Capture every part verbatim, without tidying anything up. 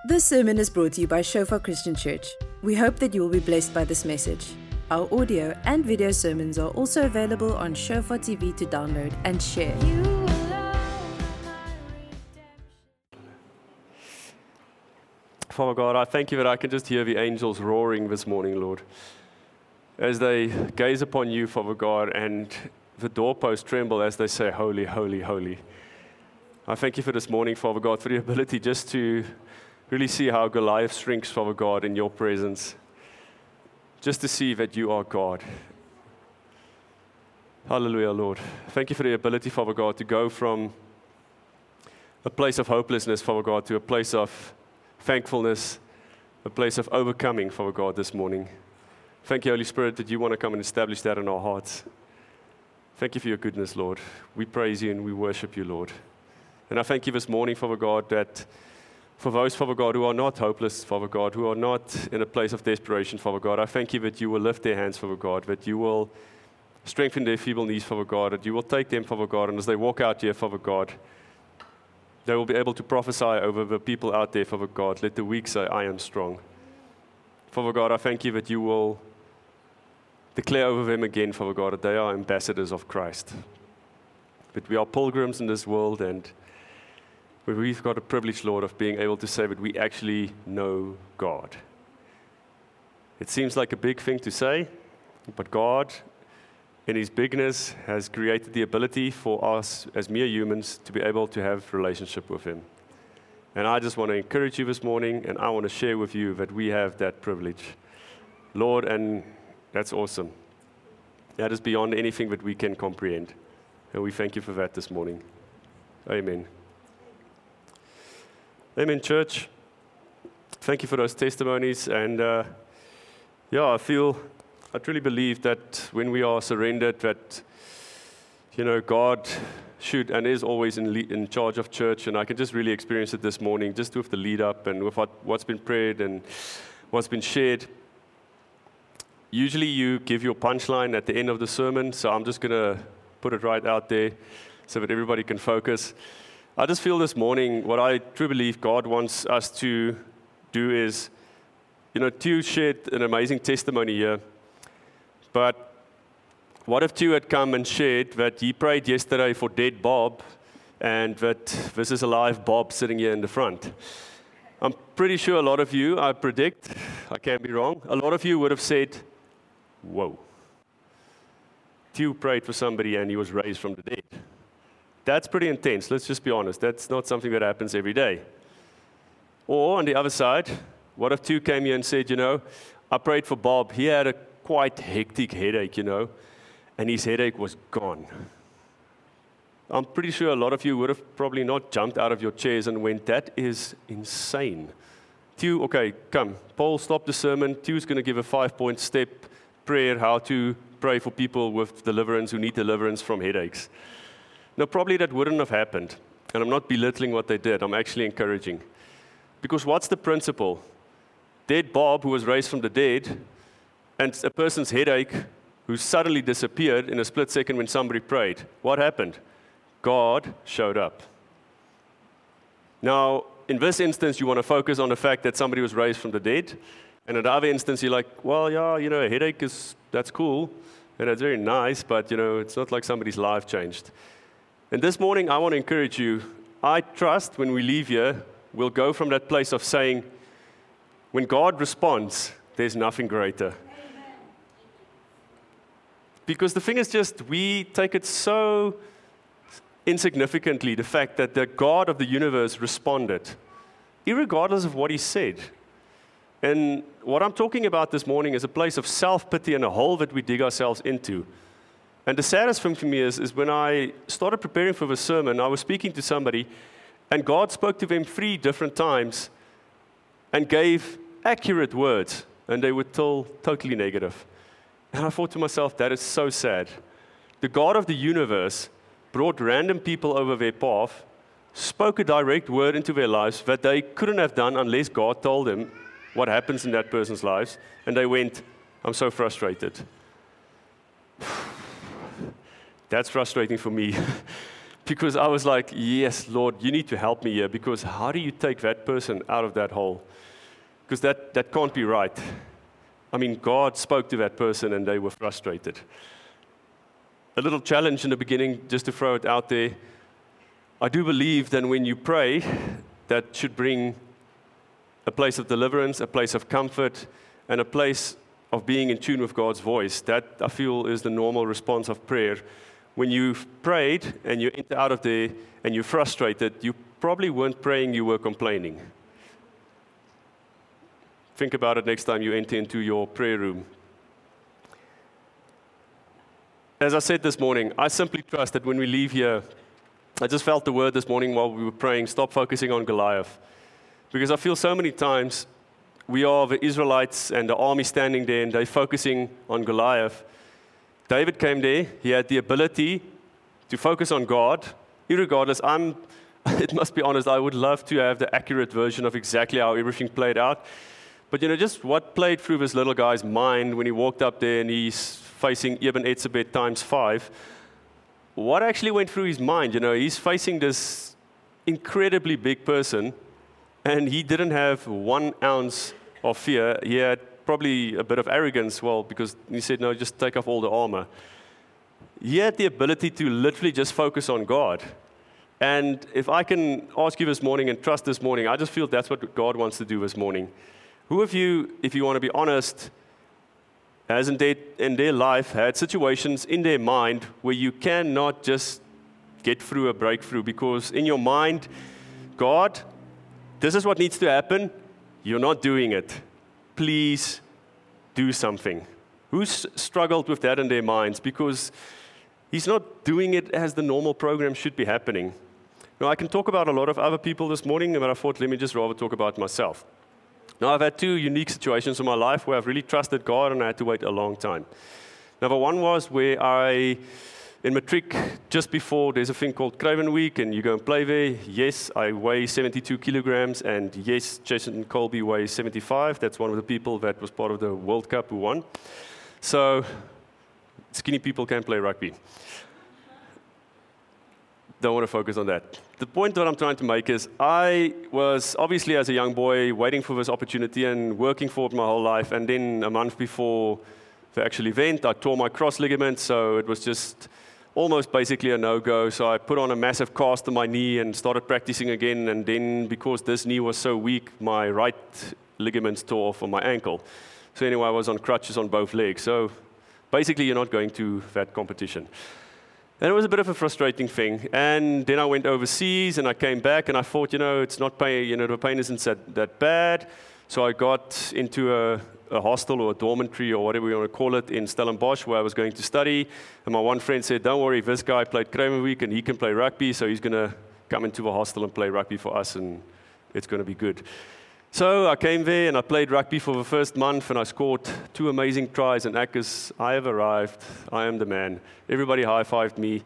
This sermon is brought to you by Shofar Christian Church. We hope that you will be blessed by this message. Our audio and video sermons are also available on Shofar T V to download and share. Father God, I thank you that I can just hear the angels roaring this morning, Lord, as they gaze upon you, Father God, and the doorposts tremble as they say, holy, holy, holy. I thank you for this morning, Father God, for the ability just to really see how Goliath shrinks, Father God, in your presence, just to see that you are God. Hallelujah, Lord. Thank you for the ability, Father God, to go from a place of hopelessness, Father God, to a place of thankfulness, a place of overcoming, Father God, this morning. Thank you, Holy Spirit, that you want to come and establish that in our hearts. Thank you for your goodness, Lord. We praise you and we worship you, Lord. And I thank you this morning, Father God, that for those, Father God, who are not hopeless, Father God, who are not in a place of desperation, Father God, I thank you that you will lift their hands, Father God, that you will strengthen their feeble knees, Father God, that you will take them, Father God, and as they walk out here, Father God, they will be able to prophesy over the people out there, Father God. Let the weak say, I am strong. Father God, I thank you that you will declare over them again, Father God, that they are ambassadors of Christ. That we are pilgrims in this world, and we've got a privilege, Lord, of being able to say that we actually know God. It seems like a big thing to say, but God, in His bigness, has created the ability for us as mere humans to be able to have relationship with Him. And I just want to encourage you this morning, and I want to share with you that we have that privilege. Lord, and that's awesome. That is beyond anything that we can comprehend. And we thank you for that this morning. Amen. Amen, church. Thank you for those testimonies. And uh, yeah, I feel, I truly believe that when we are surrendered, that, you know, God should and is always in, le- in charge of church. And I can just really experience it this morning, just with the lead up and with what, what's been prayed and what's been shared. Usually you give your punchline at the end of the sermon, so I'm just going to put it right out there so that everybody can focus. I just feel this morning, what I truly believe God wants us to do is, you know, Tew shared an amazing testimony here, but what if Tew had come and shared that he prayed yesterday for dead Bob, and that this is a live Bob sitting here in the front? I'm pretty sure a lot of you, I predict, I can't be wrong, a lot of you would have said, whoa. Tew prayed for somebody and he was raised from the dead. That's pretty intense, let's just be honest. That's not something that happens every day. Or on the other side, what if Tew came here and said, you know, I prayed for Bob. He had a quite hectic headache, you know, and his headache was gone. I'm pretty sure a lot of you would have probably not jumped out of your chairs and went, that is insane. Tew, okay, come. Paul, stop the sermon. Tew's going to give a five-point step prayer how to pray for people with deliverance who need deliverance from headaches. Now, probably that wouldn't have happened, and I'm not belittling what they did. I'm actually encouraging. Because what's the principle? Dead Bob, who was raised from the dead, and a person's headache who suddenly disappeared in a split second when somebody prayed. What happened? God showed up. Now, in this instance, you want to focus on the fact that somebody was raised from the dead, and in the other instance, you're like, well, yeah, you know, a headache is, that's cool, and that's very nice, but, you know, it's not like somebody's life changed. And this morning, I want to encourage you, I trust when we leave here, we'll go from that place of saying, when God responds, there's nothing greater. Amen. Because the thing is just, we take it so insignificantly, the fact that the God of the universe responded, irregardless of what He said. And what I'm talking about this morning is a place of self-pity and a hole that we dig ourselves into. And the saddest thing for me is, is when I started preparing for the sermon, I was speaking to somebody, and God spoke to them three different times and gave accurate words, and they were still totally negative. And I thought to myself, that is so sad. The God of the universe brought random people over their path, spoke a direct word into their lives that they couldn't have done unless God told them what happens in that person's lives, and they went, I'm so frustrated. That's frustrating for me because I was like, yes, Lord, you need to help me here, because how do you take that person out of that hole? Because that, that can't be right. I mean, God spoke to that person and they were frustrated. A little challenge in the beginning, just to throw it out there. I do believe that when you pray, that should bring a place of deliverance, a place of comfort, and a place of being in tune with God's voice. That, I feel, is the normal response of prayer. When you've prayed and you enter out of there and you're frustrated, you probably weren't praying, you were complaining. Think about it next time you enter into your prayer room. As I said this morning, I simply trust that when we leave here, I just felt the word this morning while we were praying, stop focusing on Goliath. Because I feel so many times we are the Israelites and the army standing there and they're focusing on Goliath. David came there, he had the ability to focus on God. Irregardless, I'm, it must be honest, I would love to have the accurate version of exactly how everything played out. But you know, just what played through this little guy's mind when he walked up there and he's facing Ibn Etzebet times five, what actually went through his mind? You know, he's facing this incredibly big person, and he didn't have one ounce of fear. He had probably a bit of arrogance, well, because he said, no, just take off all the armor. He had the ability to literally just focus on God. And if I can ask you this morning and trust this morning, I just feel that's what God wants to do this morning. Who of you, if you want to be honest, has in their, in their life had situations in their mind where you cannot just get through a breakthrough because in your mind, God, this is what needs to happen. You're not doing it. Please do something. Who's struggled with that in their minds? Because he's not doing it as the normal program should be happening. Now, I can talk about a lot of other people this morning, but I thought let me just rather talk about myself. Now, I've had two unique situations in my life where I've really trusted God and I had to wait a long time. Number one was where I, in Matric, just before, there's a thing called Craven Week, and you go and play there. Yes, I weigh seventy-two kilograms, and yes, Jason Colby weighs seventy-five. That's one of the people that was part of the World Cup who won. So, skinny people can play rugby. Don't want to focus on that. The point that I'm trying to make is I was obviously as a young boy waiting for this opportunity and working for it my whole life, and then a month before the actual event, I tore my cross ligament, so it was just almost basically a no-go. So I put on a massive cast on my knee and started practicing again, and then because this knee was so weak, my right ligaments tore off on my ankle. So anyway, I was on crutches on both legs. So basically, you're not going to that competition. And it was a bit of a frustrating thing. And then I went overseas and I came back and I thought, you know, it's not pain, you know, the pain isn't that, that bad. So I got into a, a hostel or a dormitory or whatever you want to call it in Stellenbosch where I was going to study. And my one friend said, don't worry, this guy played Craven Week and he can play rugby, so he's going to come into a hostel and play rugby for us and it's going to be good. So I came there and I played rugby for the first month and I scored two amazing tries, and Akers, I have arrived, I am the man. Everybody high-fived me.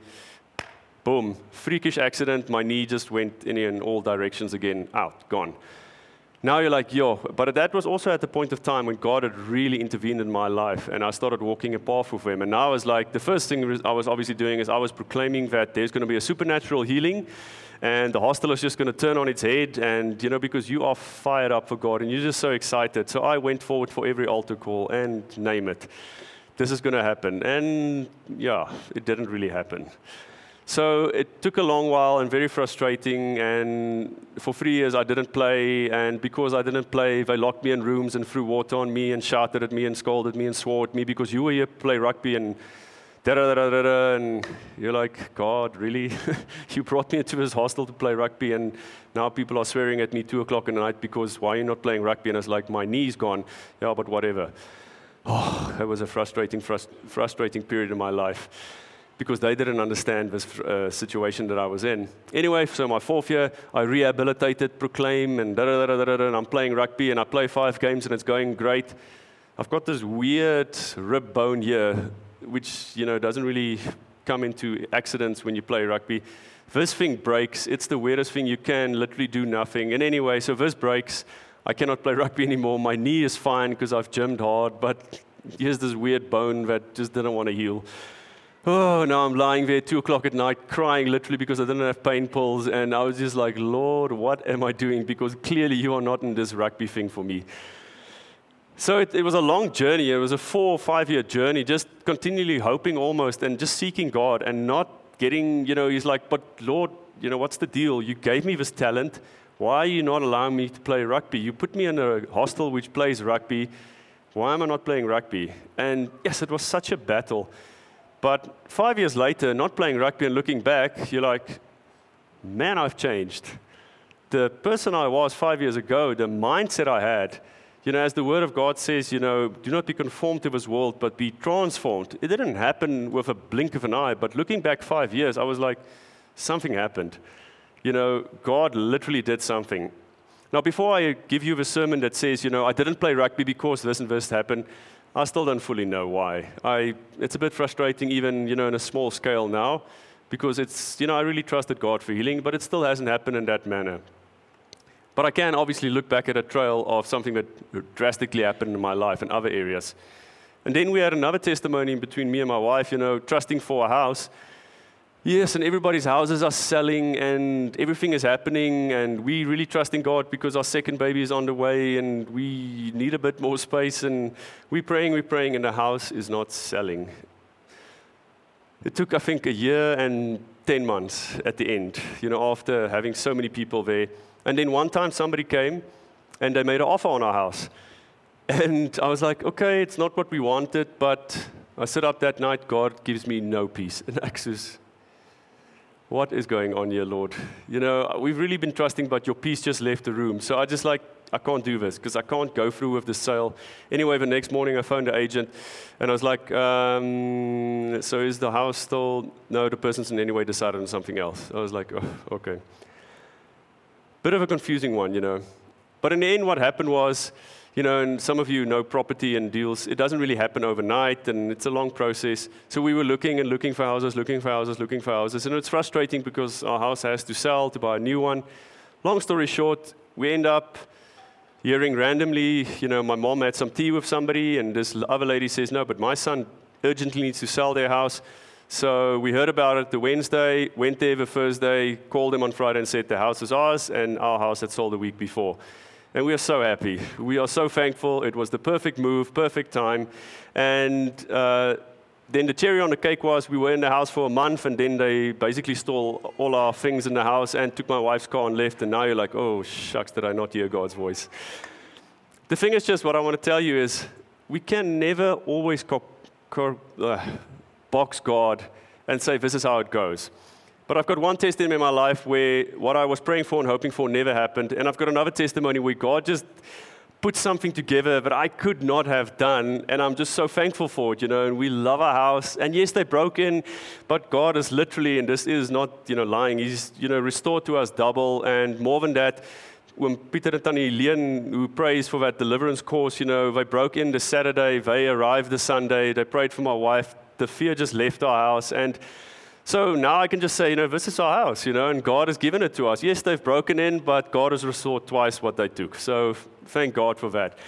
Boom, freakish accident, my knee just went in, in all directions again, out, gone. Now you're like, yo, but that was also at the point of time when God had really intervened in my life and I started walking a path with him. And now I was like, the first thing I was obviously doing is I was proclaiming that there's going to be a supernatural healing. And the hostel is just going to turn on its head, and, you know, because you are fired up for God, and you're just so excited. So I went forward for every altar call, and name it. This is going to happen. And, yeah, it didn't really happen. So it took a long while and very frustrating, and for three years I didn't play, and because I didn't play, they locked me in rooms and threw water on me and shouted at me and scolded me and swore at me because you were here to play rugby, and da-da-da-da-da, and you're like, God, really? You brought me into this hostel to play rugby, and now people are swearing at me two o'clock in the night because why are you not playing rugby? And it's like, my knee's gone. Yeah, but whatever. Oh, that was a frustrating, frust- frustrating period in my life because they didn't understand this uh, situation that I was in. Anyway, so my fourth year, I rehabilitated, proclaim, and da-da-da-da-da, and I'm playing rugby, and I play five games, and it's going great. I've got this weird rib bone here, which, you know, doesn't really come into accidents when you play rugby. This thing breaks. It's the weirdest thing. You can literally do nothing. And anyway, so this breaks. I cannot play rugby anymore. My knee is fine because I've gymmed hard, but here's this weird bone that just didn't want to heal. Oh, now I'm lying there at two o'clock at night crying literally because I didn't have pain pills. And I was just like, Lord, what am I doing? Because clearly you are not in this rugby thing for me. So it, it was a long journey. It was a four or five year journey, just continually hoping almost and just seeking God and not getting, you know, he's like, but Lord, you know, what's the deal? You gave me this talent. Why are you not allowing me to play rugby? You put me in a hostel which plays rugby. Why am I not playing rugby? And yes, it was such a battle. But five years later, not playing rugby and looking back, you're like, man, I've changed. The person I was five years ago, the mindset I had, you know, as the Word of God says, you know, do not be conformed to this world, but be transformed. It didn't happen with a blink of an eye, but looking back five years, I was like, something happened. You know, God literally did something. Now, before I give you the sermon that says, you know, I didn't play rugby because this and this happened, I still don't fully know why. I, it's a bit frustrating even, you know, in a small scale now, because it's, you know, I really trusted God for healing, but it still hasn't happened in that manner. But I can obviously look back at a trail of something that drastically happened in my life in other areas. And then we had another testimony between me and my wife, you know, trusting for a house. Yes, and everybody's houses are selling and everything is happening, and we really trusting God because our second baby is on the way and we need a bit more space, and we're praying, we're praying, and the house is not selling. It took, I think, a year and ten months at the end, you know, after having so many people there. And then one time somebody came and they made an offer on our house. And I was like, okay, it's not what we wanted, but I sit up that night, God gives me no peace. And Axis, what is going on here, Lord? You know, we've really been trusting, but your peace just left the room. So I just like, I can't do this because I can't go through with the sale. Anyway, the next morning I phoned the agent and I was like, um, so is the house still? No, the person's in any way decided on something else. I was like, oh, okay. Bit of a confusing one, you know. But in the end, what happened was, you know, and some of you know property and deals, it doesn't really happen overnight, and it's a long process. So we were looking and looking for houses, looking for houses, looking for houses, and it's frustrating because our house has to sell to buy a new one. Long story short, we end up hearing randomly, you know, my mom had some tea with somebody, and this other lady says, no, but my son urgently needs to sell their house. So we heard about it the Wednesday, went there the Thursday, called them on Friday and said the house is ours, and our house had sold a week before. And we are so happy. We are so thankful. It was the perfect move, perfect time. And uh, then the cherry on the cake was we were in the house for a month, and then they basically stole all our things in the house and took my wife's car and left. And now you're like, oh, shucks, did I not hear God's voice? The thing is just what I want to tell you is we can never always co- co- uh, box God and say, this is how it goes. But I've got one testimony in my life where what I was praying for and hoping for never happened. And I've got another testimony where God just put something together that I could not have done. And I'm just so thankful for it, you know. And we love our house. And yes, they broke in, but God is literally, and this is not, you know, lying. He's, you know, restored to us double. And more than that, when Peter and Tannie Leon, who prays for that deliverance course, you know, they broke in the Saturday, they arrived the Sunday, they prayed for my wife. The fear just left our house. And so now I can just say, you know, this is our house, you know, and God has given it to us. Yes, they've broken in, but God has restored twice what they took. So thank God for that.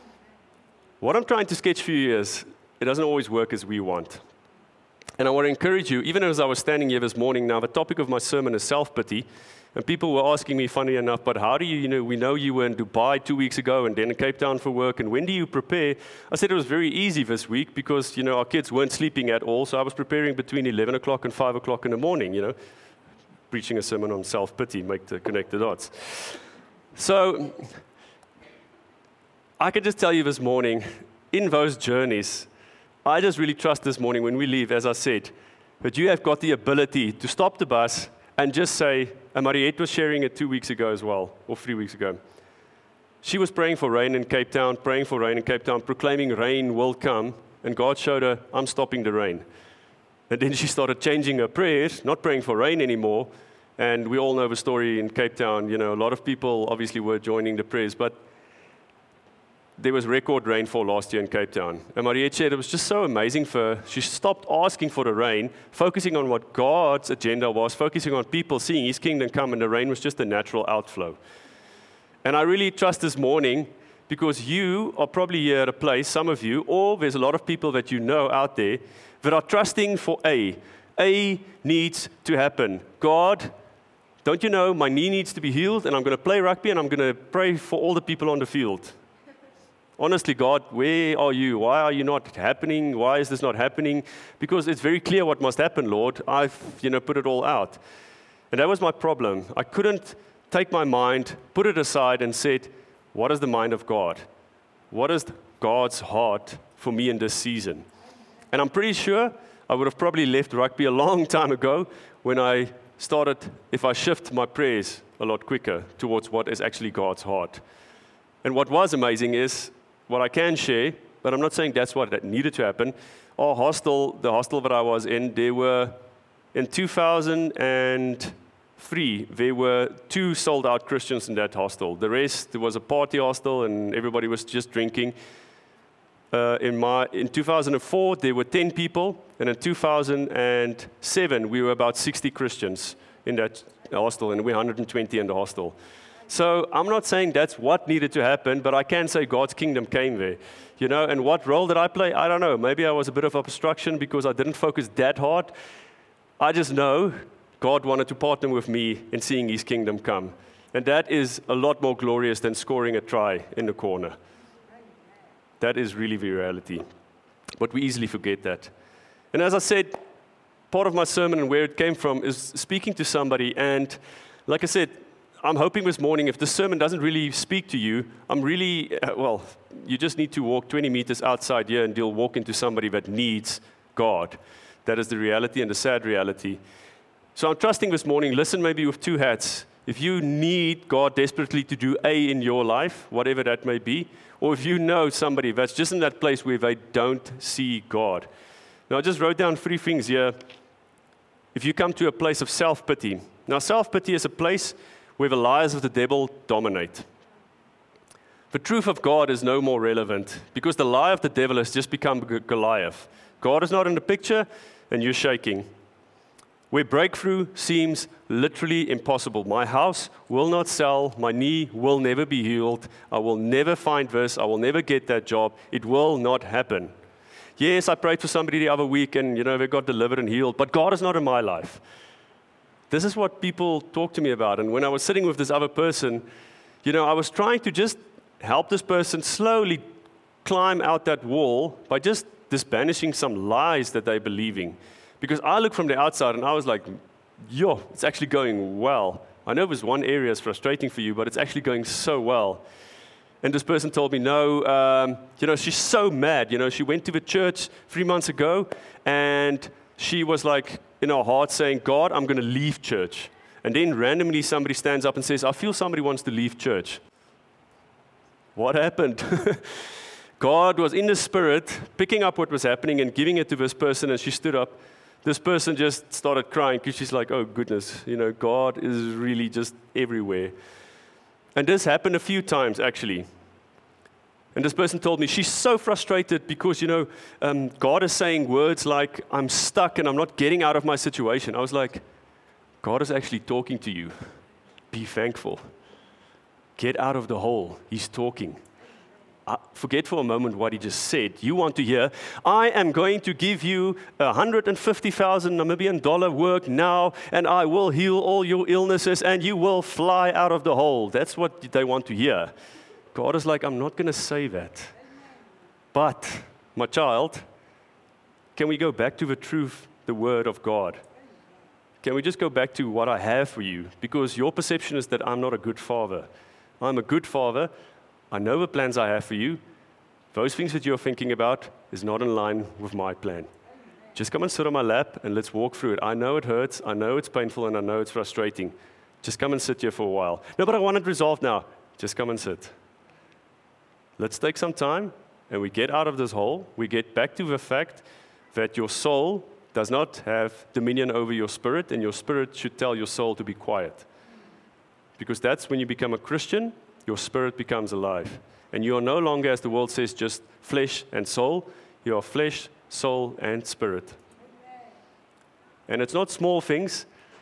What I'm trying to sketch for you is, it doesn't always work as we want. And I want to encourage you, even as I was standing here this morning now, the topic of my sermon is self-pity. And people were asking me, funny enough, but how do you, you know, we know you were in Dubai two weeks ago and then in Cape Town for work, and when do you prepare? I said it was very easy this week because, you know, our kids weren't sleeping at all, so I was preparing between eleven o'clock and five o'clock in the morning, you know, preaching a sermon on self-pity, make the connect the dots. So I could just tell you this morning, in those journeys, I just really trust this morning when we leave, as I said, that you have got the ability to stop the bus and just say, and Mariette was sharing it two weeks ago as well, or three weeks ago. She was praying for rain in Cape Town, praying for rain in Cape Town, proclaiming rain will come, and God showed her, I'm stopping the rain. And then she started changing her prayers, not praying for rain anymore, and we all know the story in Cape Town. You know, a lot of people obviously were joining the prayers, but there was record rainfall last year in Cape Town. And Mariette said it was just so amazing for her. She stopped asking for the rain, focusing on what God's agenda was, focusing on people seeing His kingdom come, and the rain was just a natural outflow. And I really trust this morning, because you are probably here at a place, some of you, or there's a lot of people that you know out there that are trusting for A. A needs to happen. God, don't you know, my knee needs to be healed, and I'm going to play rugby, and I'm going to pray for all the people on the field. Honestly, God, where are you? Why are you not happening? Why is this not happening? Because it's very clear what must happen, Lord. I've, you know, put it all out. And that was my problem. I couldn't take my mind, put it aside, and said, what is the mind of God? What is God's heart for me in this season? And I'm pretty sure I would have probably left rugby a long time ago when I started, if I shift my prayers a lot quicker towards what is actually God's heart. And what was amazing is, what I can share, but I'm not saying that's what that needed to happen. Our hostel, the hostel that I was in, there were, in two thousand three, there were two sold-out Christians in that hostel. The rest, there was a party hostel, and everybody was just drinking. Uh, in, my, in two thousand four, there were ten people, and in two thousand seven, we were about sixty Christians in that hostel, and we were one hundred twenty in the hostel. So I'm not saying that's what needed to happen, but I can say God's kingdom came there. You know, and what role did I play? I don't know. Maybe I was a bit of obstruction because I didn't focus that hard. I just know God wanted to partner with me in seeing His kingdom come. And that is a lot more glorious than scoring a try in the corner. That is really the reality. But we easily forget that. And as I said, part of my sermon and where it came from is speaking to somebody. And like I said, I'm hoping this morning, if the sermon doesn't really speak to you, I'm really, uh, well, you just need to walk twenty meters outside here and you'll walk into somebody that needs God. That is the reality and the sad reality. So I'm trusting this morning, listen maybe with two hats. If you need God desperately to do A in your life, whatever that may be, or if you know somebody that's just in that place where they don't see God. Now, I just wrote down three things here. If you come to a place of self-pity. Now, self-pity is a place where the lies of the devil dominate. The truth of God is no more relevant because the lie of the devil has just become Goliath. God is not in the picture and you're shaking. Where breakthrough seems literally impossible. My house will not sell. My knee will never be healed. I will never find this. I will never get that job. It will not happen. Yes, I prayed for somebody the other week and, you know, they got delivered and healed, but God is not in my life. This is what people talk to me about. And when I was sitting with this other person, you know, I was trying to just help this person slowly climb out that wall by just disbanishing some lies that they're believing. Because I look from the outside and I was like, yo, it's actually going well. I know this one area is frustrating for you, but it's actually going so well. And this person told me, no, um, you know, she's so mad. You know, she went to the church three months ago and she was like, in her heart saying, God, I'm going to leave church. And then randomly somebody stands up and says, I feel somebody wants to leave church. What happened? God was in the spirit, picking up what was happening and giving it to this person, and she stood up. This person just started crying because she's like, oh goodness, you know, God is really just everywhere. And this happened a few times actually. And this person told me, she's so frustrated because, you know, um, God is saying words like, I'm stuck and I'm not getting out of my situation. I was like, God is actually talking to you. Be thankful. Get out of the hole. He's talking. Uh, forget for a moment what he just said. You want to hear, I am going to give you one hundred fifty thousand Namibian dollar work now, and I will heal all your illnesses, and you will fly out of the hole. That's what they want to hear. God is like, I'm not going to say that. But, my child, can we go back to the truth, the word of God? Can we just go back to what I have for you? Because your perception is that I'm not a good father. I'm a good father. I know the plans I have for you. Those things that you're thinking about is not in line with my plan. Just come and sit on my lap and let's walk through it. I know it hurts, I know it's painful, and I know it's frustrating. Just come and sit here for a while. No, but I want it resolved now. Just come and sit. Let's take some time and we get out of this hole. We get back to the fact that your soul does not have dominion over your spirit, and your spirit should tell your soul to be quiet. Because that's when you become a Christian, your spirit becomes alive. And you are no longer, as the world says, just flesh and soul. You are flesh, soul, and spirit. And it's not small things.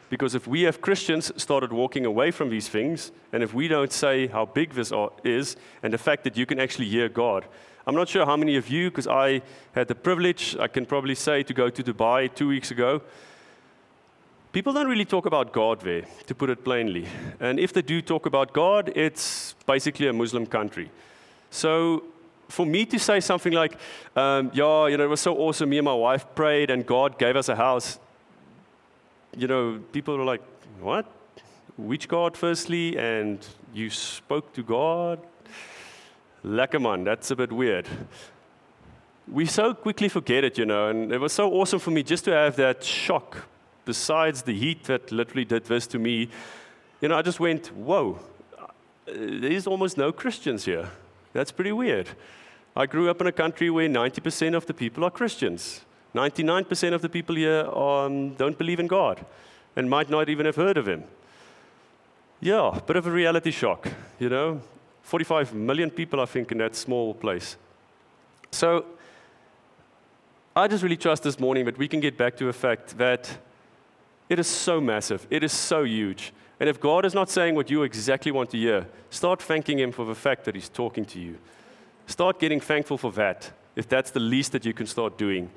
Because if we have Christians started walking away from these things, and if we don't say how big this are, is, and the fact that you can actually hear God. I'm not sure how many of you, because I had the privilege, I can probably say, to go to Dubai two weeks ago. People don't really talk about God there, to put it plainly. And if they do talk about God, it's basically a Muslim country. So for me to say something like, um, yeah, you know, it was so awesome, me and my wife prayed and God gave us a house, you know, people are like, what? Which God firstly? And you spoke to God? Lekker man, that's a bit weird. We so quickly forget it, you know, and it was so awesome for me just to have that shock. Besides the heat that literally did this to me, you know, I just went, whoa, there's almost no Christians here. That's pretty weird. I grew up in a country where ninety percent of the people are Christians. ninety-nine percent of the people here um, don't believe in God and might not even have heard of Him. Yeah, a bit of a reality shock, you know. forty-five million people, I think, in that small place. So I just really trust this morning that we can get back to the fact that it is so massive. It is so huge. And if God is not saying what you exactly want to hear, start thanking Him for the fact that He's talking to you. Start getting thankful for that, if that's the least that you can start doing.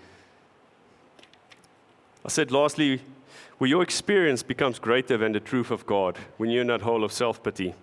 I said lastly, where your experience becomes greater than the truth of God, when you're in that hole of self-pity.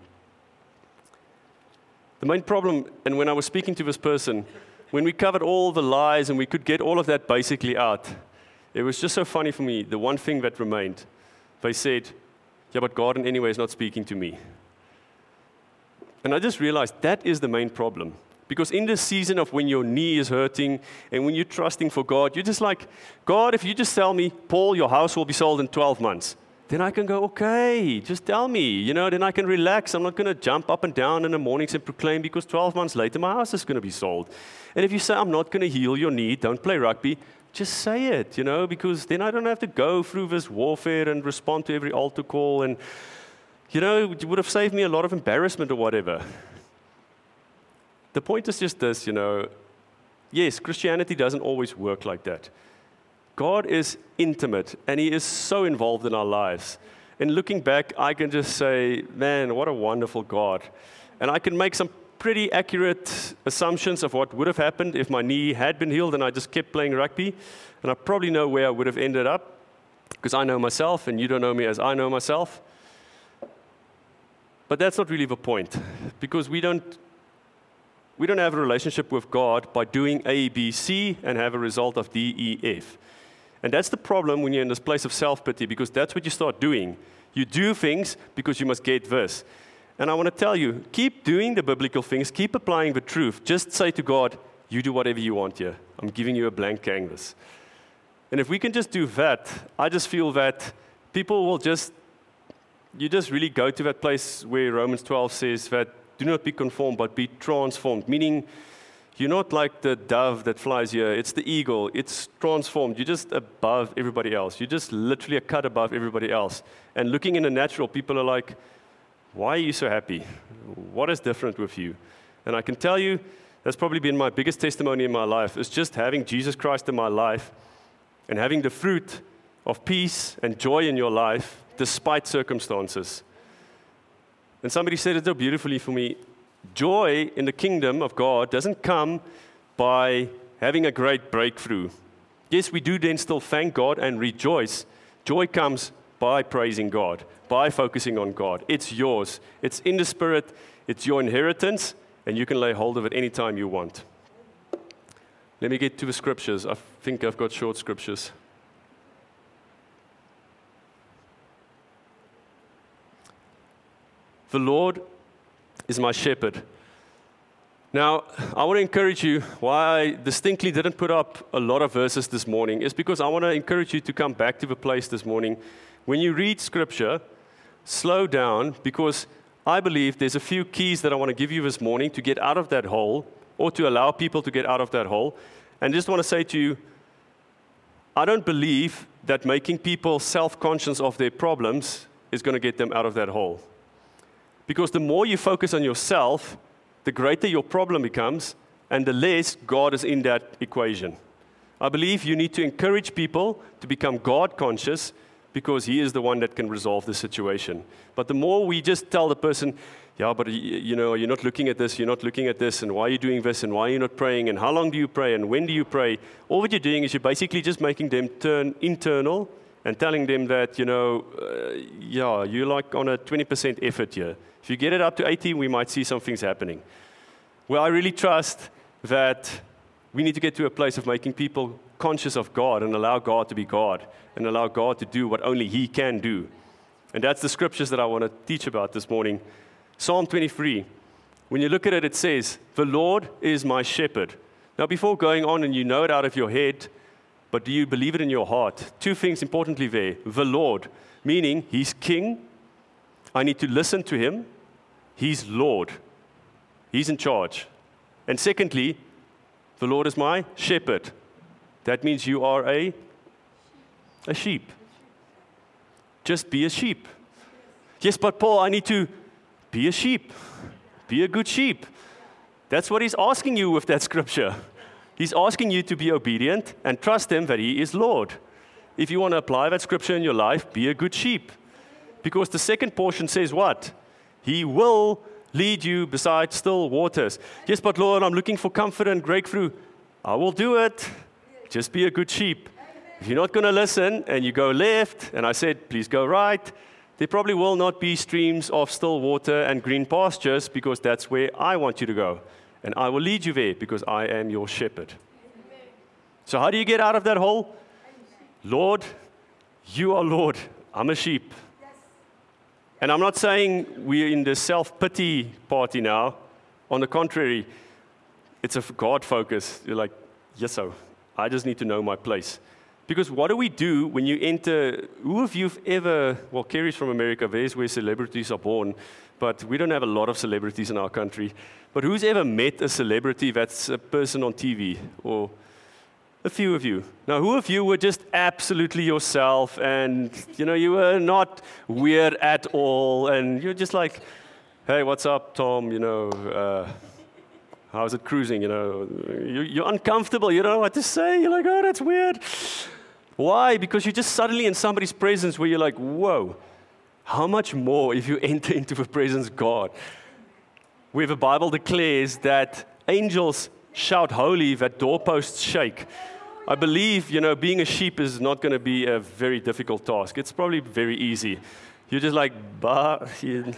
The main problem, and when I was speaking to this person, when we covered all the lies and we could get all of that basically out, it was just so funny for me, the one thing that remained. They said, yeah, but God in any way is not speaking to me. And I just realized that is the main problem. Because in this season of when your knee is hurting and when you're trusting for God, you're just like, God, if you just tell me, Paul, your house will be sold in twelve months, then I can go, okay, just tell me, you know, then I can relax. I'm not going to jump up and down in the mornings and proclaim because twelve months later my house is going to be sold. And if you say, I'm not going to heal your knee, don't play rugby, just say it, you know, because then I don't have to go through this warfare and respond to every altar call. And, you know, it would have saved me a lot of embarrassment or whatever. The point is just this, you know, yes, Christianity doesn't always work like that. God is intimate, and He is so involved in our lives. And looking back, I can just say, man, what a wonderful God. And I can make some pretty accurate assumptions of what would have happened if my knee had been healed and I just kept playing rugby. And I probably know where I would have ended up, because I know myself, and you don't know me as I know myself. But that's not really the point, because we don't we don't have a relationship with God by doing A, B, C, and have a result of D, E, F. And that's the problem when you're in this place of self-pity, because that's what you start doing. You do things because you must get this. And I want to tell you, keep doing the biblical things, keep applying the truth. Just say to God, you do whatever you want here. I'm giving you a blank canvas. And if we can just do that, I just feel that people will just, you just really go to that place where Romans twelve says that do not be conformed, but be transformed. Meaning, you're not like the dove that flies here. It's the eagle. It's transformed. You're just above everybody else. You're just literally a cut above everybody else. And looking in the natural, people are like, why are you so happy? What is different with you? And I can tell you, that's probably been my biggest testimony in my life, is just having Jesus Christ in my life and having the fruit of peace and joy in your life despite circumstances. And somebody said it so beautifully for me, joy in the kingdom of God doesn't come by having a great breakthrough. Yes, we do then still thank God and rejoice. Joy comes by praising God, by focusing on God. It's yours. It's in the Spirit. It's your inheritance, and you can lay hold of it anytime you want. Let me get to the scriptures. I think I've got short scriptures. The Lord is my shepherd. Now, I want to encourage you, why I distinctly didn't put up a lot of verses this morning, is because I want to encourage you to come back to the place this morning. When you read Scripture, slow down, because I believe there's a few keys that I want to give you this morning to get out of that hole, or to allow people to get out of that hole. And just want to say to you, I don't believe that making people self-conscious of their problems is going to get them out of that hole. Because the more you focus on yourself, the greater your problem becomes, and the less God is in that equation. I believe you need to encourage people to become God-conscious because he is the one that can resolve the situation. But the more we just tell the person, yeah, but you know, you're not looking at this, you're not looking at this, and why are you doing this, and why are you not praying, and how long do you pray, and when do you pray? All what you're doing is you're basically just making them turn internal and telling them that, you know, uh, yeah, you're like on a twenty percent effort here. If you get it up to eighty, we might see some things happening. Well, I really trust that we need to get to a place of making people conscious of God and allow God to be God and allow God to do what only He can do. And that's the scriptures that I want to teach about this morning. Psalm twenty-three, when you look at it, it says, the Lord is my shepherd. Now, before going on, and you know it out of your head, but do you believe it in your heart? Two things importantly there. The Lord, meaning He's King. I need to listen to Him. He's Lord. He's in charge. And secondly, the Lord is my shepherd. That means you are a, a sheep. Just be a sheep. Yes, but Paul, I need to be a sheep. Be a good sheep. That's what he's asking you with that scripture. He's asking you to be obedient and trust Him that He is Lord. If you want to apply that scripture in your life, be a good sheep. Because the second portion says what? He will lead you beside still waters. Yes, but Lord, I'm looking for comfort and breakthrough. I will do it. Just be a good sheep. If you're not going to listen and you go left, and I said, please go right, there probably will not be streams of still water and green pastures because that's where I want you to go. And I will lead you there because I am your shepherd. So how do you get out of that hole? Lord, you are Lord. I'm a sheep. And I'm not saying we're in the self-pity party now. On the contrary, it's a God focus. You're like, yes, so I just need to know my place. Because what do we do when you enter, who of you have ever, well, Kerry's from America, there's where celebrities are born, but we don't have a lot of celebrities in our country. But who's ever met a celebrity that's a person on T V? Or a few of you. Now, who of you were just absolutely yourself and, you know, you were not weird at all and you're just like, hey, what's up, Tom, you know, uh, how's it cruising, you know? You're uncomfortable, you don't know what to say. You're like, oh, that's weird. Why? Because you're just suddenly in somebody's presence where you're like, whoa, how much more if you enter into the presence of God? Where the Bible declares that angels shout holy, that doorposts shake. I believe, you know, being a sheep is not going to be a very difficult task. It's probably very easy. You're just like, bah, you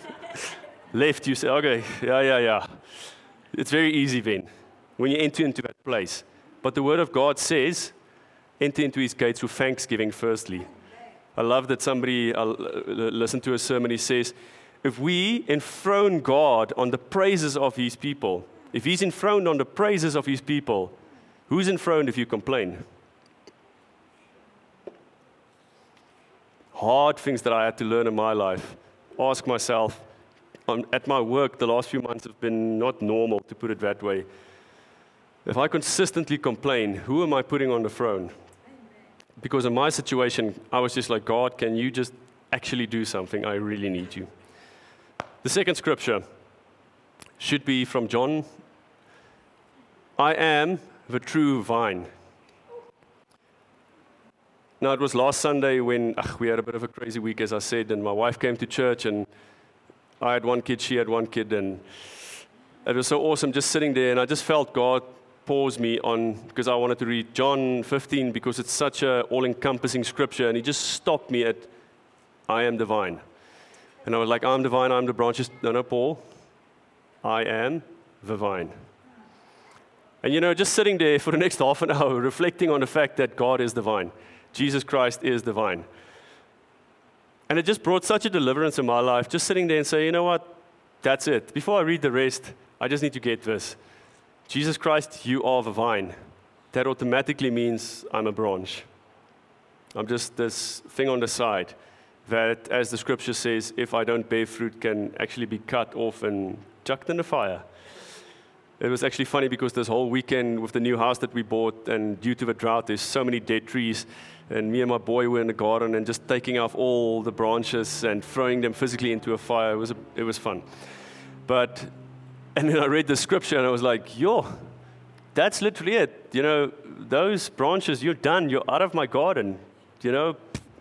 left, you say, okay, yeah, yeah, yeah. It's very easy then, when you enter into that place. But the Word of God says, enter into His gates with thanksgiving firstly. I love that somebody, I listened to a sermon, he says, if we enthrone God on the praises of His people, if He's enthroned on the praises of His people, who's enthroned if you complain? Hard things that I had to learn in my life. Ask myself, on, at my work, the last few months have been not normal, to put it that way. If I consistently complain, who am I putting on the throne? Because in my situation, I was just like, God, can you just actually do something? I really need you. The second scripture should be from John. I am the true vine. Now, it was last Sunday when ugh, we had a bit of a crazy week, as I said, and my wife came to church, and I had one kid, she had one kid, and it was so awesome just sitting there, and I just felt God pause me on, because I wanted to read John fifteen, because it's such an all-encompassing scripture, and He just stopped me at, I am the vine. And I was like, I'm the vine, I'm the branches. No, no, Paul, I am the vine. And, you know, just sitting there for the next half an hour, reflecting on the fact that God is the vine. Jesus Christ is the vine. And it just brought such a deliverance in my life, just sitting there and saying, you know what, that's it. Before I read the rest, I just need to get this. Jesus Christ, you are the vine. That automatically means I'm a branch. I'm just this thing on the side that, as the scripture says, if I don't bear fruit, can actually be cut off and chucked in the fire. It was actually funny because this whole weekend with the new house that we bought, and due to the drought, there's so many dead trees. And me and my boy were in the garden and just taking off all the branches and throwing them physically into a fire. It was, a, it was fun. But, and then I read the scripture and I was like, yo, that's literally it. You know, those branches, you're done. You're out of my garden. You know,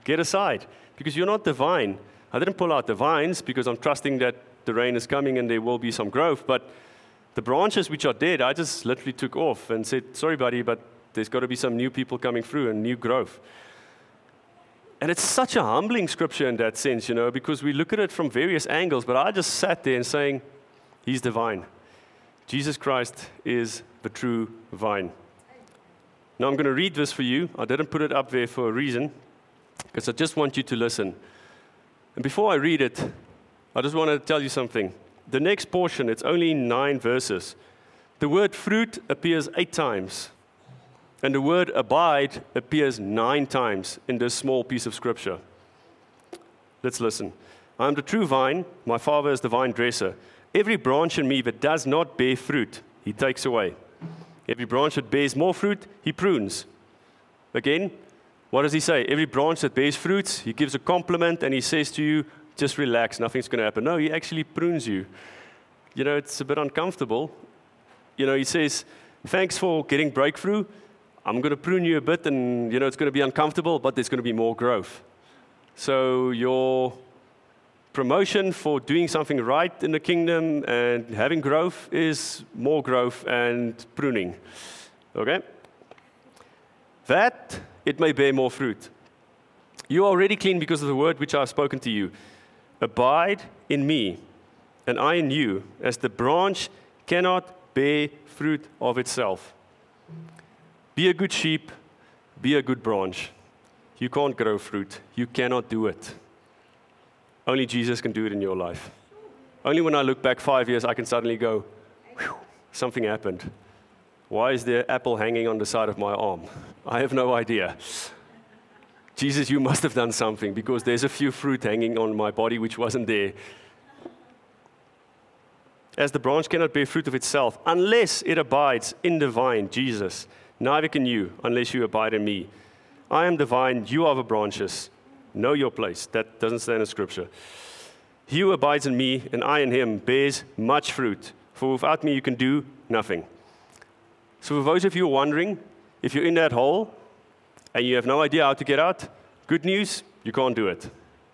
get aside, because you're not the vine. I didn't pull out the vines because I'm trusting that the rain is coming and there will be some growth, but the branches which are dead, I just literally took off and said, sorry, buddy, but there's got to be some new people coming through and new growth. And it's such a humbling scripture in that sense, you know, because we look at it from various angles, but I just sat there and saying, He's the vine. Jesus Christ is the true vine. Now I'm going to read this for you. I didn't put it up there for a reason, because I just want you to listen. And before I read it, I just want to tell you something. The next portion, it's only nine verses. The word fruit appears eight times. And the word abide appears nine times in this small piece of scripture. Let's listen. I am the true vine. My Father is the vine dresser. Every branch in me that does not bear fruit, He takes away. Every branch that bears more fruit, He prunes. Again, what does He say? Every branch that bears fruits, He gives a compliment and He says to you, just relax, nothing's going to happen. No, He actually prunes you. You know, it's a bit uncomfortable. You know, He says, thanks for getting breakthrough. I'm going to prune you a bit and, you know, it's going to be uncomfortable, but there's going to be more growth. So your promotion for doing something right in the kingdom and having growth is more growth and pruning. Okay? That it may bear more fruit. You are already clean because of the word which I have spoken to you. Abide in me, and I in you, as the branch cannot bear fruit of itself. Be a good sheep, be a good branch. You can't grow fruit. You cannot do it. Only Jesus can do it in your life. Only when I look back five years, I can suddenly go, whew, something happened. Why is there apple hanging on the side of my arm? I have no idea. Jesus, you must have done something, because there's a few fruit hanging on my body which wasn't there. As the branch cannot bear fruit of itself, unless it abides in the vine, Jesus, neither can you, unless you abide in me. I am the vine, you are the branches. Know your place. That doesn't stand in Scripture. He who abides in me, and I in him, bears much fruit. For without me you can do nothing. So for those of you who are wondering, if you're in that hole, and you have no idea how to get out, good news, you can't do it.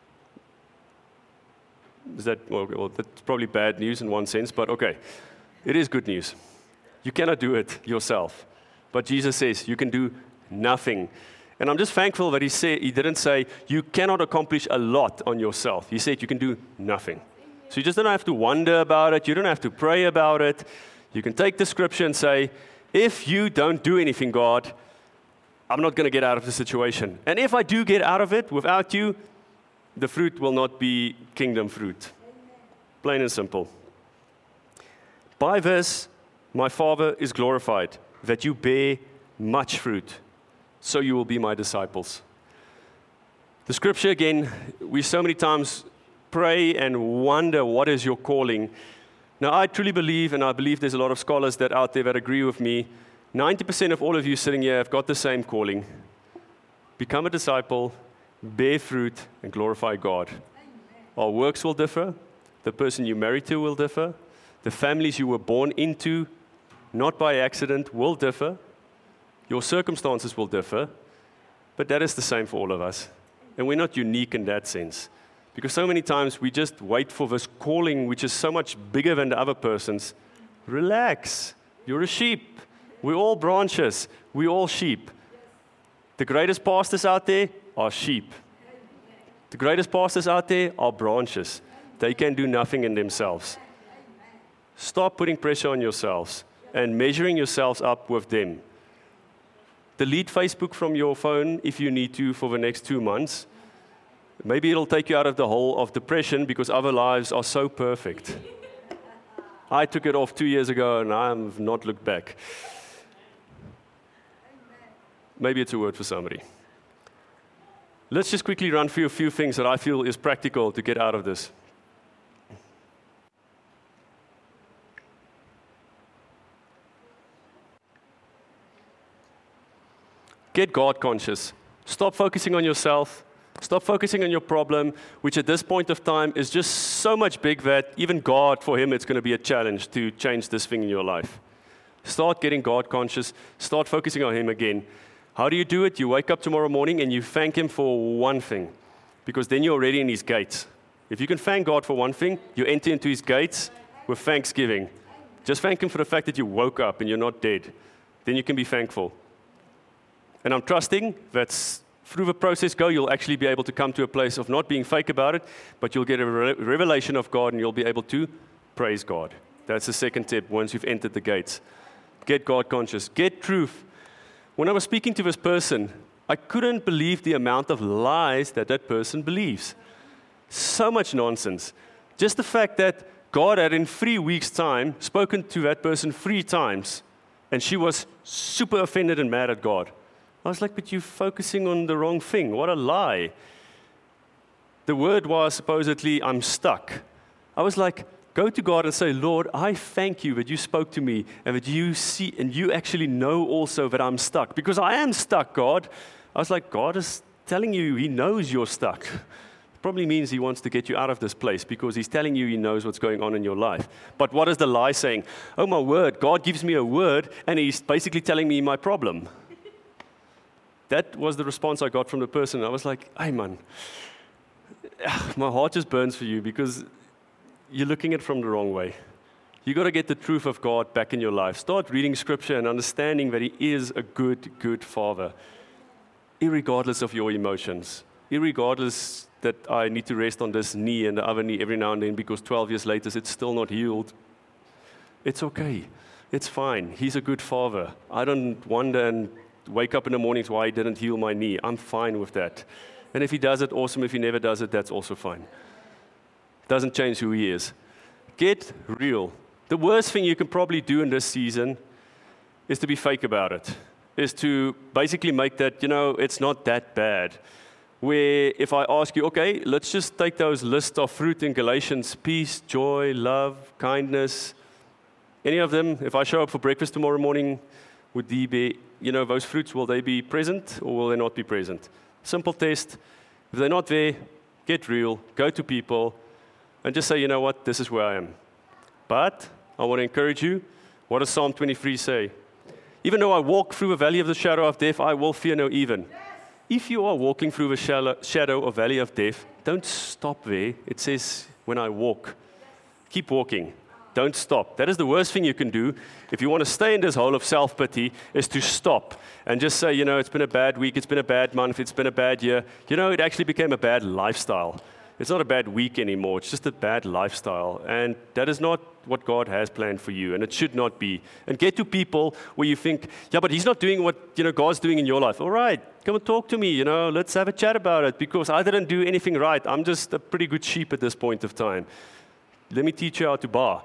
Is that, well, well, that's probably bad news in one sense, but okay. It is good news. You cannot do it yourself. But Jesus says you can do nothing. And I'm just thankful that he said, he didn't say you cannot accomplish a lot on yourself. He said you can do nothing. So you just don't have to wonder about it. You don't have to pray about it. You can take the scripture and say, if you don't do anything, God, I'm not going to get out of the situation. And if I do get out of it without you, the fruit will not be kingdom fruit. Plain and simple. By this, my Father is glorified, that you bear much fruit, so you will be my disciples. The scripture again, we so many times pray and wonder, what is your calling? Now, I truly believe, and I believe there's a lot of scholars that out there that agree with me, ninety percent of all of you sitting here have got the same calling. Become a disciple, bear fruit, and glorify God. Amen. Our works will differ. The person you married to will differ. The families you were born into, not by accident, will differ. Your circumstances will differ. But that is the same for all of us. And we're not unique in that sense. Because so many times we just wait for this calling, which is so much bigger than the other person's. Relax. You're a sheep. We're all branches. We're all sheep. The greatest pastors out there are sheep. The greatest pastors out there are branches. They can do nothing in themselves. Stop putting pressure on yourselves and measuring yourselves up with them. Delete Facebook from your phone if you need to for the next two months. Maybe it'll take you out of the hole of depression because our lives are so perfect. I took it off two years ago and I have not looked back. Maybe it's a word for somebody. Let's just quickly run through a few things that I feel is practical to get out of this. Get God conscious. Stop focusing on yourself. Stop focusing on your problem, which at this point of time is just so much big that even God, for him, it's going to be a challenge to change this thing in your life. Start getting God conscious. Start focusing on him again. How do you do it? You wake up tomorrow morning and you thank Him for one thing, because then you're already in His gates. If you can thank God for one thing, you enter into His gates with thanksgiving. Just thank Him for the fact that you woke up and you're not dead. Then you can be thankful. And I'm trusting that through the process go, you'll actually be able to come to a place of not being fake about it, but you'll get a re- revelation of God and you'll be able to praise God. That's the second tip once you've entered the gates. Get God conscious. Get truth. When I was speaking to this person, I couldn't believe the amount of lies that that person believes. So much nonsense. Just the fact that God had in three weeks' time spoken to that person three times, and she was super offended and mad at God. I was like, but you're focusing on the wrong thing. What a lie. The word was supposedly, I'm stuck. I was like, go to God and say, Lord, I thank you that you spoke to me and that you see and you actually know also that I'm stuck. Because I am stuck, God. I was like, God is telling you He knows you're stuck. Probably means He wants to get you out of this place because He's telling you He knows what's going on in your life. But what is the lie saying? Oh, my word, God gives me a word and He's basically telling me my problem. That was the response I got from the person. I was like, hey, man, my heart just burns for you because you're looking at it from the wrong way. You got to get the truth of God back in your life. Start reading Scripture and understanding that He is a good, good Father, irregardless of your emotions, irregardless that I need to rest on this knee and the other knee every now and then because twelve years later it's still not healed. It's okay. It's fine. He's a good Father. I don't wonder and wake up in the mornings why He didn't heal my knee. I'm fine with that. And if He does it, awesome. If He never does it, that's also fine. Doesn't change who He is. Get real. The worst thing you can probably do in this season is to be fake about it, is to basically make that, you know, it's not that bad. Where if I ask you, okay, let's just take those lists of fruit in Galatians, peace, joy, love, kindness, any of them, if I show up for breakfast tomorrow morning, would they be, you know, those fruits, will they be present or will they not be present? Simple test. If they're not there, get real, go to people, and just say, you know what, this is where I am. But I want to encourage you, what does Psalm twenty-three say? Even though I walk through the valley of the shadow of death, I will fear no evil. If you are walking through the shadow or valley of death, don't stop there. It says, when I walk, keep walking. Don't stop. That is the worst thing you can do if you want to stay in this hole of self-pity, is to stop and just say, you know, it's been a bad week, it's been a bad month, it's been a bad year. You know, it actually became a bad lifestyle. It's not a bad week anymore. It's just a bad lifestyle. And that is not what God has planned for you, and it should not be. And get to people where you think, yeah, but He's not doing what, you know, God's doing in your life. All right, come and talk to me, you know, let's have a chat about it, because I didn't do anything right. I'm just a pretty good sheep at this point of time. Let me teach you how to bar.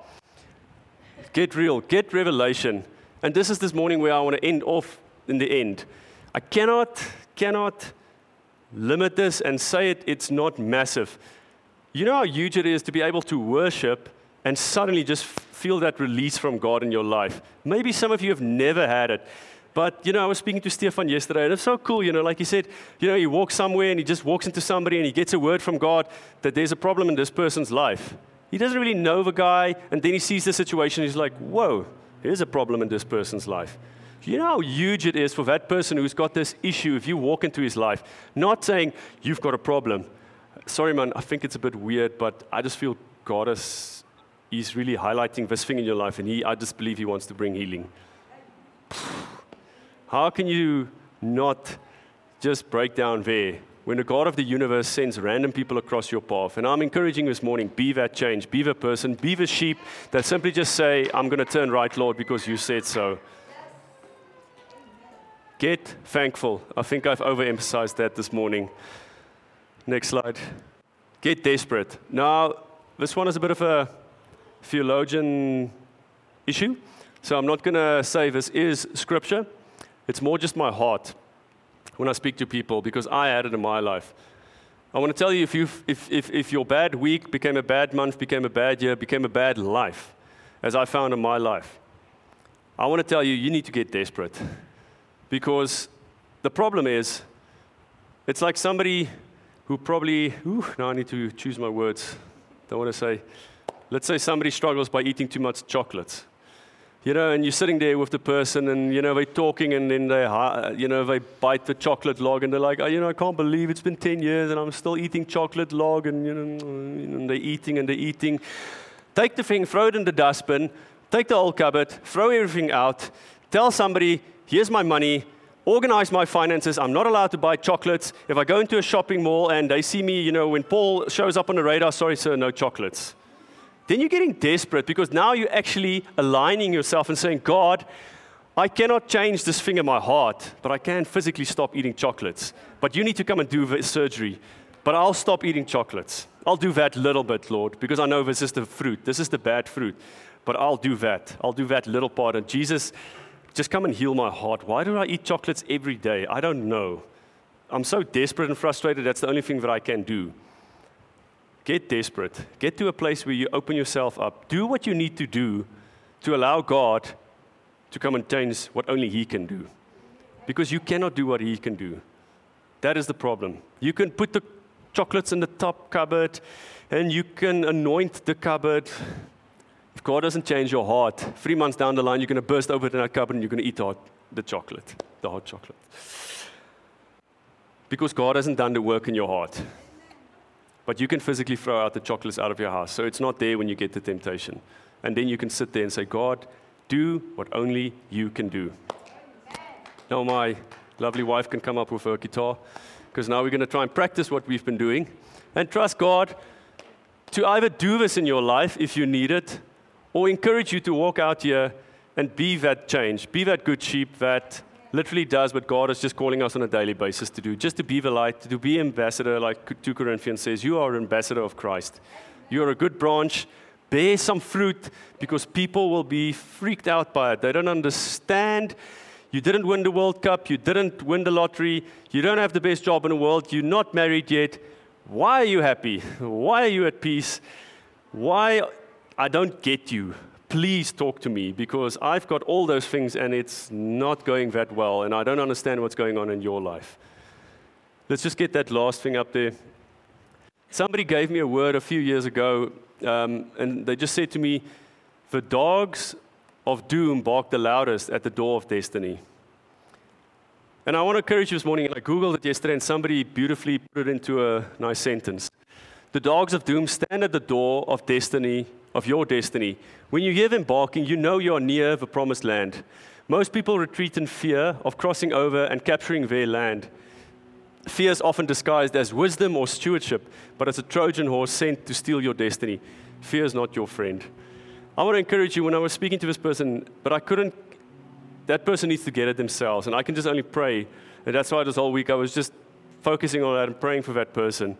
Get real, get revelation. And this is this morning where I want to end off in the end. I cannot, cannot limit this and say it, it's not massive. You know how huge it is to be able to worship and suddenly just feel that release from God in your life. Maybe some of you have never had it. But, you know, I was speaking to Stefan yesterday, and it's so cool, you know, like he said, you know, he walks somewhere and he just walks into somebody and he gets a word from God that there's a problem in this person's life. He doesn't really know the guy, and then he sees the situation, he's like, whoa, there's a problem in this person's life. You know how huge it is for that person who's got this issue if you walk into his life, not saying, you've got a problem. Sorry, man, I think it's a bit weird, but I just feel God is, he's really highlighting this thing in your life, and he, I just believe He wants to bring healing. How can you not just break down there when the God of the universe sends random people across your path? And I'm encouraging this morning, be that change, be the person, be the sheep that simply just say, I'm going to turn right, Lord, because you said so. Get thankful. I think I've overemphasized that this morning. Next slide. Get desperate. Now, this one is a bit of a theologian issue, so I'm not going to say this is scripture. It's more just my heart when I speak to people, because I had it in my life. I want to tell you, if, you if, if, if your bad week became a bad month, became a bad year, became a bad life, as I found in my life, I want to tell you, you need to get desperate. Because the problem is, it's like somebody who probably, ooh, now I need to choose my words. Don't want to say, let's say somebody struggles by eating too much chocolates. You know, and you're sitting there with the person, and you know they're talking, and then they, uh, you know, they bite the chocolate log, and they're like, oh, you know, I can't believe it's been ten years, and I'm still eating chocolate log, and you know, and they're eating and they're eating. Take the thing, throw it in the dustbin, take the old cupboard, throw everything out, tell somebody, here's my money, organize my finances. I'm not allowed to buy chocolates. If I go into a shopping mall and they see me, you know, when Paul shows up on the radar, sorry, sir, no chocolates. Then you're getting desperate because now you're actually aligning yourself and saying, God, I cannot change this thing in my heart, but I can physically stop eating chocolates. But you need to come and do the surgery. But I'll stop eating chocolates. I'll do that little bit, Lord, because I know this is the fruit. This is the bad fruit. But I'll do that. I'll do that little part. And Jesus, just come and heal my heart. Why do I eat chocolates every day? I don't know. I'm so desperate and frustrated. That's the only thing that I can do. Get desperate. Get to a place where you open yourself up. Do what you need to do to allow God to come and change what only He can do. Because you cannot do what He can do. That is the problem. You can put the chocolates in the top cupboard, and you can anoint the cupboard. If God doesn't change your heart, three months down the line, you're going to burst open that cupboard and you're going to eat the, hot, the chocolate, the hot chocolate. Because God hasn't done the work in your heart. But you can physically throw out the chocolates out of your house. So it's not there when you get the temptation. And then you can sit there and say, God, do what only you can do. Now my lovely wife can come up with her guitar, because now we're going to try and practice what we've been doing. And trust God to either do this in your life if you need it, or encourage you to walk out here and be that change. Be that good sheep that literally does what God is just calling us on a daily basis to do, just to be the light, to be ambassador, like Second Corinthians says, you are an ambassador of Christ. You are a good branch, bear some fruit, because people will be freaked out by it. They don't understand. You didn't win the World Cup, you didn't win the lottery, you don't have the best job in the world, you're not married yet. Why are you happy? Why are you at peace? Why? I don't get you. Please talk to me, because I've got all those things and it's not going that well, and I don't understand what's going on in your life. Let's just get that last thing up there. Somebody gave me a word a few years ago, um, and they just said to me, the dogs of doom bark the loudest at the door of destiny. And I want to encourage you this morning, and I Googled it yesterday, and somebody beautifully put it into a nice sentence. The dogs of doom stand at the door of destiny, of your destiny. When you hear them barking, you know you are near the promised land. Most people retreat in fear of crossing over and capturing their land. Fear is often disguised as wisdom or stewardship, but it's a Trojan horse sent to steal your destiny. Fear is not your friend. I want to encourage you, when I was speaking to this person, but I couldn't, that person needs to get it themselves, and I can just only pray. And that's why this whole week I was just focusing on that and praying for that person.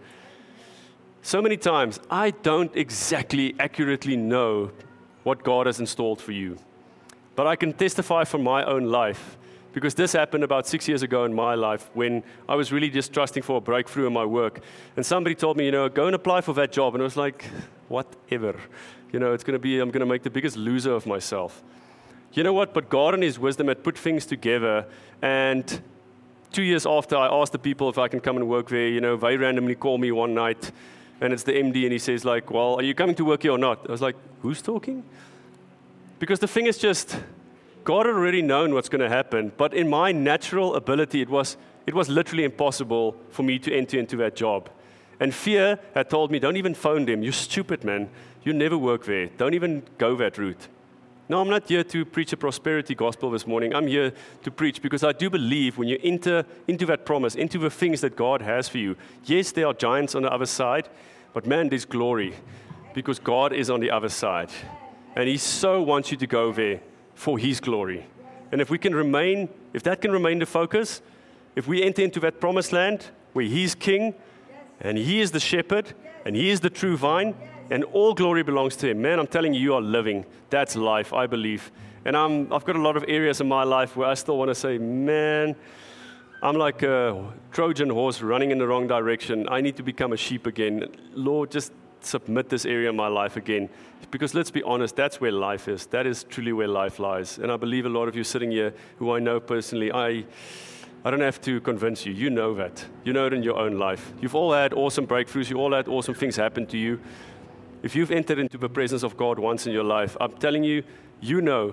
So many times, I don't exactly accurately know what God has installed for you. But I can testify from my own life, because this happened about six years ago in my life when I was really just trusting for a breakthrough in my work. And somebody told me, you know, go and apply for that job. And I was like, whatever. You know, it's going to be, I'm going to make the biggest loser of myself. You know what? But God in His wisdom had put things together. And two years after I asked the people if I can come and work there, you know, they randomly call me one night. And it's the M D, and he says, like, well, are you coming to work here or not? I was like, who's talking? Because the thing is just, God had already known what's going to happen, but in my natural ability, it was, it was literally impossible for me to enter into that job. And fear had told me, don't even phone them. You're stupid, man. You never work there. Don't even go that route. No, I'm not here to preach a prosperity gospel this morning. I'm here to preach because I do believe when you enter into that promise, into the things that God has for you, yes, there are giants on the other side, but man, there's glory because God is on the other side. And He so wants you to go there for His glory. And if we can remain, if that can remain the focus, if we enter into that promised land where He's king and He is the shepherd and He is the true vine, and all glory belongs to Him. Man, I'm telling you, you are living. That's life, I believe. And I'm, I've got a lot of areas in my life where I still want to say, man, I'm like a Trojan horse running in the wrong direction. I need to become a sheep again. Lord, just submit this area in my life again. Because let's be honest, that's where life is. That is truly where life lies. And I believe a lot of you sitting here who I know personally, I... I don't have to convince you. You know that. You know it in your own life. You've all had awesome breakthroughs. You all had awesome things happen to you. If you've entered into the presence of God once in your life, I'm telling you, you know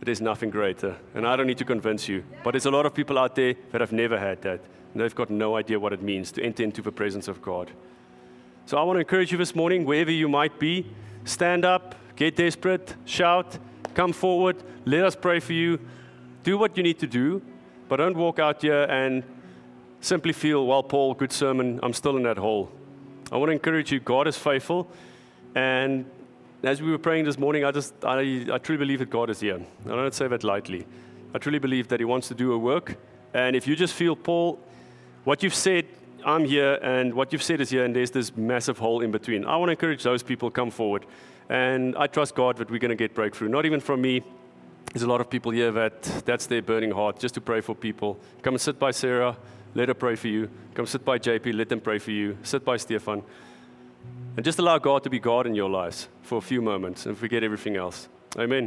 but there's nothing greater. And I don't need to convince you. But there's a lot of people out there that have never had that. And they've got no idea what it means to enter into the presence of God. So I want to encourage you this morning, wherever you might be, stand up, get desperate, shout, come forward, let us pray for you. Do what you need to do, but don't walk out here and simply feel, well, Paul, good sermon, I'm still in that hole. I want to encourage you, God is faithful. And as we were praying this morning, I just, I, I truly believe that God is here. I don't say that lightly. I truly believe that He wants to do a work. And if you just feel, Paul, what you've said, I'm here, and what you've said is here, and there's this massive hole in between. I want to encourage those people to come forward. And I trust God that we're going to get breakthrough. Not even from me. There's a lot of people here that that's their burning heart, just to pray for people. Come and sit by Sarah, let her pray for you. Come sit by J P, let them pray for you. Sit by Stefan. And just allow God to be God in your lives for a few moments and forget everything else. Amen.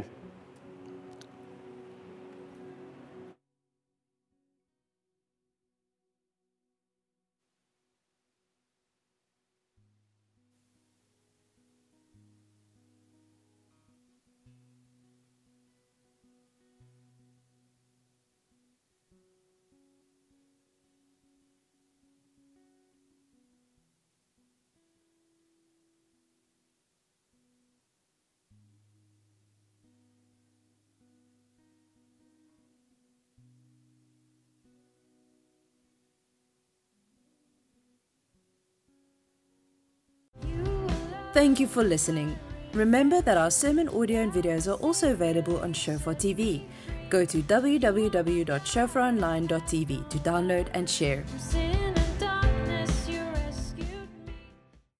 Thank you for listening. Remember that our sermon audio and videos are also available on Shofar T V. Go to w w w dot shofar online dot t v to download and share.